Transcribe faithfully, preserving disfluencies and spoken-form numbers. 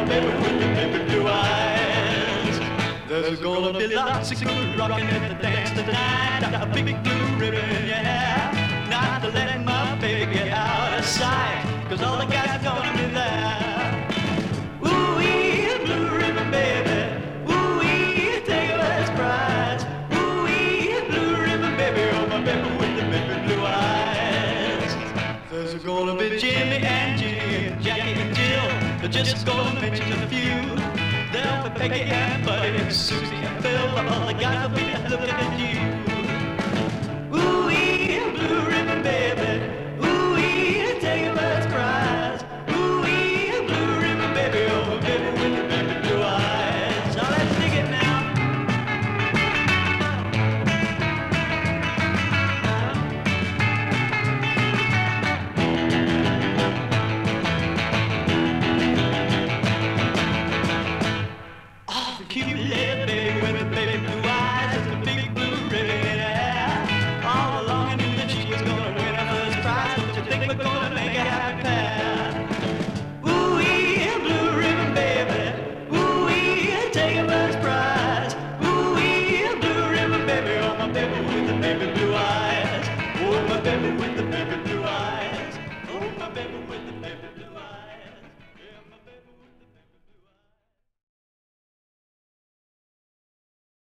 my baby with the baby blue eyes. There's gonna be lots of good rockin' at the dance tonight. A big blue ribbon, yeah. Not to let my baby out of sight, 'cause all the guys gonna be there. Ooh-wee, blue ribbon, baby. Ooh-wee, take a last prize. Ooh-wee, blue ribbon, baby. Oh, my baby with the baby blue eyes. There's gonna be Jimmy and Ginny and Jackie and Jill. They're just gonna mention a few. There'll be Peggy and Buddy and Susie and Bill. All the guys will be looking at you. Ooh-wee, blue ribbon, baby. Ooh-wee, take a last prize. Ooh-wee, blue ribbon, baby. Oh, my baby with the baby blue eyes. So let's dig it now. Cute little baby with the baby blue eyes and the big blue ribbon in her hair. All along I knew that she was gonna win her first prize. Don't you think we're gonna make a happy pair? Ooh-wee, blue ribbon, baby. Ooh-wee, take a first prize. Ooh-wee, blue ribbon, baby. Oh, my baby with the baby blue eyes. Oh, my baby with the baby blue eyes. Oh, my baby with the baby